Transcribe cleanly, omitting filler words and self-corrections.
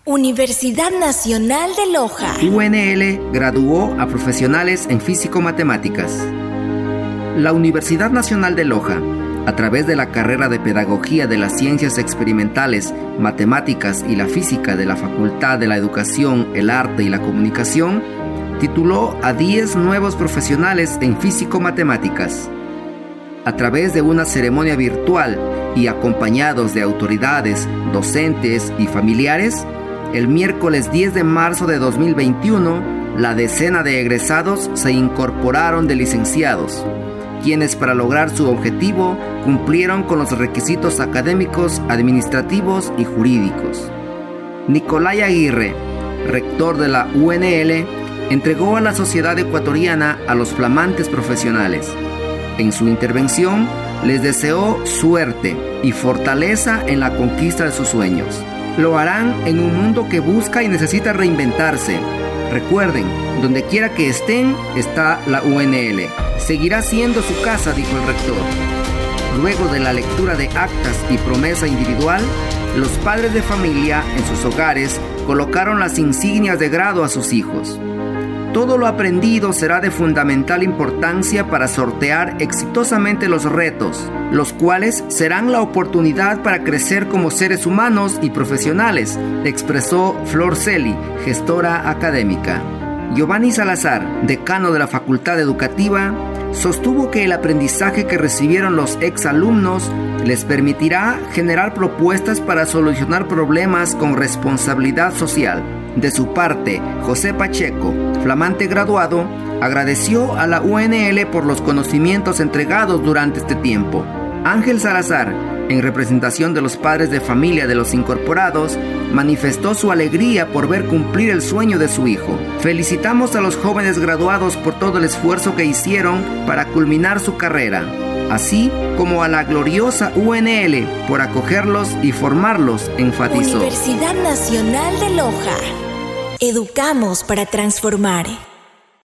Universidad Nacional de Loja. UNL graduó a profesionales en físico-matemáticas. La Universidad Nacional de Loja, a través de la carrera de Pedagogía de las Ciencias Experimentales, Matemáticas y la Física de la Facultad de la Educación, el Arte y la Comunicación, tituló a 10 nuevos profesionales en físico-matemáticas. A través de una ceremonia virtual y acompañados de autoridades, docentes y familiares, el miércoles 10 de marzo de 2021, la decena de egresados se incorporaron de licenciados, quienes para lograr su objetivo cumplieron con los requisitos académicos, administrativos y jurídicos. Nicolay Aguirre, rector de la UNL, entregó a la sociedad ecuatoriana a los flamantes profesionales. En su intervención, les deseó suerte y fortaleza en la conquista de sus sueños. Lo harán en un mundo que busca y necesita reinventarse. Recuerden, donde quiera que estén, está la UNL. Seguirá siendo su casa, dijo el rector. Luego de la lectura de actas y promesa individual, los padres de familia en sus hogares colocaron las insignias de grado a sus hijos. Todo lo aprendido será de fundamental importancia para sortear exitosamente los retos, los cuales serán la oportunidad para crecer como seres humanos y profesionales, expresó Flor Celi, gestora académica. Giovanni Salazar, decano de la Facultad Educativa, sostuvo que el aprendizaje que recibieron los exalumnos les permitirá generar propuestas para solucionar problemas con responsabilidad social. De su parte, José Pacheco, flamante graduado, agradeció a la UNL por los conocimientos entregados durante este tiempo. Ángel Salazar, en representación de los padres de familia de los incorporados, manifestó su alegría por ver cumplir el sueño de su hijo. Felicitamos a los jóvenes graduados por todo el esfuerzo que hicieron para culminar su carrera, así como a la gloriosa UNL por acogerlos y formarlos, enfatizó. Universidad Nacional de Loja. Educamos para transformar.